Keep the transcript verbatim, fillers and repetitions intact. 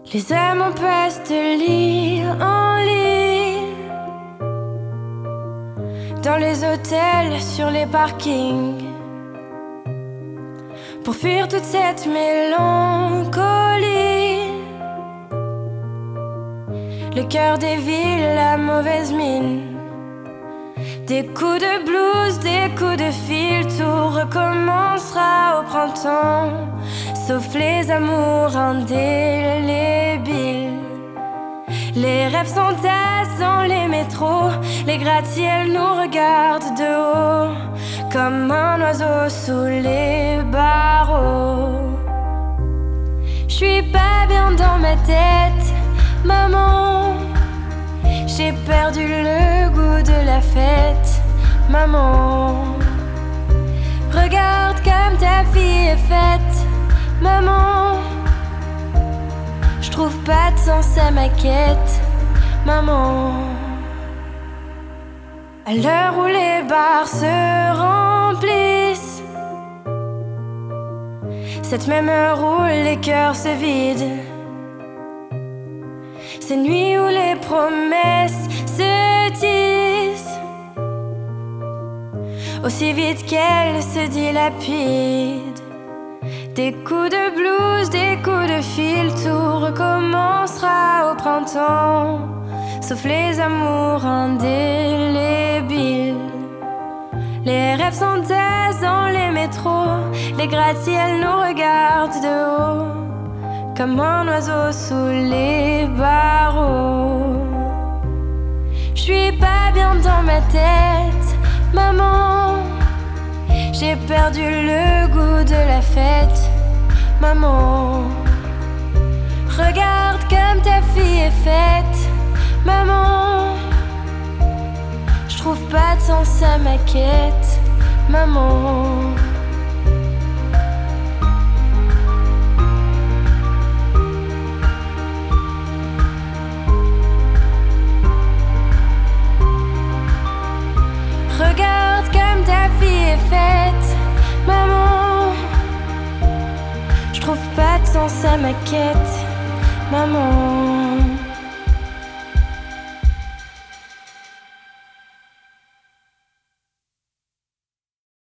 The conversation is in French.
Les amants passent de lit en lit, dans les hôtels, sur les parkings, pour fuir toute cette mélancolie. Le cœur des villes, la mauvaise mine, des coups de blues, des coups de fil. Tout recommencera au printemps, sauf les amours indélébiles. Les rêves s'entassent dans les métros, les gratte-ciels nous regardent de haut, comme un oiseau sous les barreaux. J'suis pas bien dans ma tête, maman. J'ai perdu le goût de la fête, maman. Regarde comme ta fille est faite, maman. J'trouve pas de sens à ma quête, maman. À l'heure où les bars se remplissent, cette même heure où les cœurs se vident, ces nuits où les promesses se disent aussi vite qu'elles se dilapident. Des coups de blues, des coups de fil, tout recommencera au printemps, sauf les amours indélébiles. Les rêves s'entassent dans les métros, les gratte-ciels nous regardent de haut, comme un oiseau sous les barreaux. J'suis pas bien dans ma tête, maman. J'ai perdu le goût de la fête, maman. Regarde comme ta fille est faite, maman. J'trouve pas de sens à ma quête, maman. Regarde comme ta fille est faite, maman. J'trouve pas de sens à ma quête, maman.